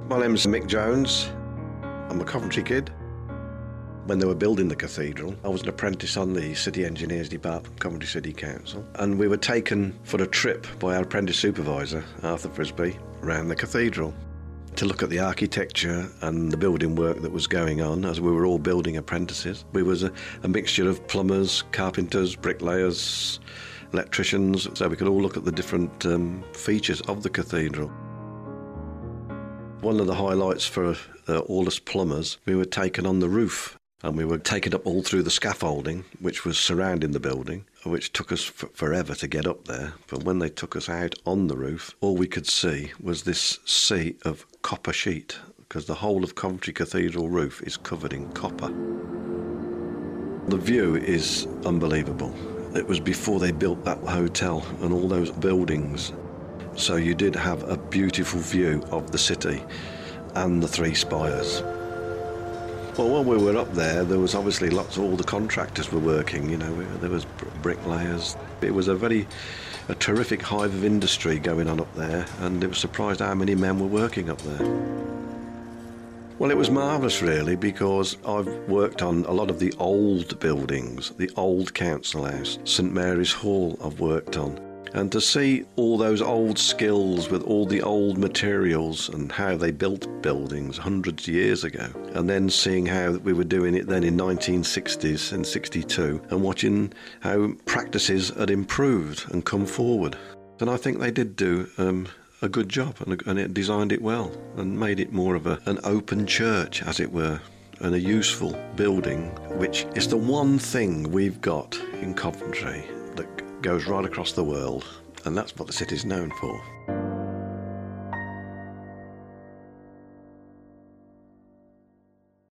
My name's Mick Jones. I'm a Coventry kid. When they were building the cathedral, I was an apprentice on the City Engineers Department, Coventry City Council, and we were taken for a trip by our apprentice supervisor, Arthur Frisbee, around the cathedral to look at the architecture and the building work that was going on as we were all building apprentices. We was a mixture of plumbers, carpenters, bricklayers, electricians, so we could all look at the different features of the cathedral. One of the highlights for all us plumbers, we were taken on the roof. And we were taken up all through the scaffolding, which was surrounding the building, which took us forever to get up there. But when they took us out on the roof, all we could see was this sea of copper sheet, because the whole of Coventry Cathedral roof is covered in copper. The view is unbelievable. It was before they built that hotel and all those buildings. So you did have a beautiful view of the city and the three spires. Well, when we were up there was obviously all the contractors were working, there was bricklayers. It was a terrific hive of industry going on up there, and it was surprised how many men were working up there. Well, it was marvellous really, because I've worked on a lot of the old buildings, the old council house, St Mary's Hall I've worked on. And to see all those old skills with all the old materials and how they built buildings hundreds of years ago, and then seeing how we were doing it then in 1960s and 62, and watching how practices had improved and come forward. And I think they did do a good job, and it designed it well and made it more of an open church, as it were, and a useful building, which is the one thing we've got in Coventry that goes right across the world, and that's what the city's known for.